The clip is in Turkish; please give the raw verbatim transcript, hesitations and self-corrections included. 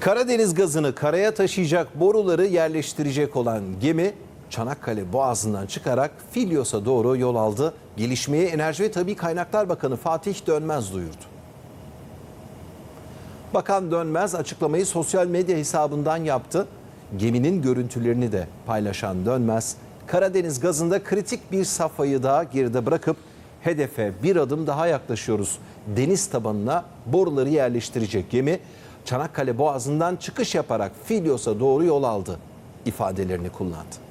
Karadeniz gazını karaya taşıyacak boruları yerleştirecek olan gemi Çanakkale Boğazı'ndan çıkarak Filyos'a doğru yol aldı. Gelişmeyi Enerji ve Tabii Kaynaklar Bakanı Fatih Dönmez duyurdu. Bakan Dönmez açıklamayı sosyal medya hesabından yaptı. Geminin görüntülerini de paylaşan Dönmez, Karadeniz gazında kritik bir safhayı daha geride bırakıp hedefe bir adım daha yaklaşıyoruz. Deniz tabanına boruları yerleştirecek gemi Çanakkale Boğazı'ndan çıkış yaparak Filyos'a doğru yol aldı ifadelerini kullandı.